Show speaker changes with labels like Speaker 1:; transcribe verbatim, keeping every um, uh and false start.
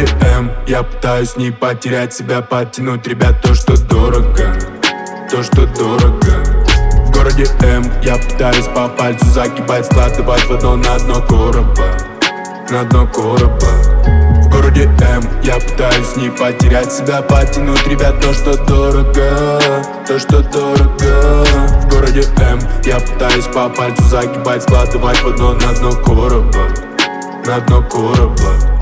Speaker 1: городе М я пытаюсь не потерять себя, подтянуть, ребят, то, что дорого, то, что дорого. В городе М я пытаюсь по пальцу загибать, складывать в одно на дно короба, на дно короба. В городе М я пытаюсь не потерять себя, подтянуть, ребят, то, что дорого, то, что дорого. В городе М я пытаюсь по пальцу загибать, складывать в одно на дно короба, на дно короба.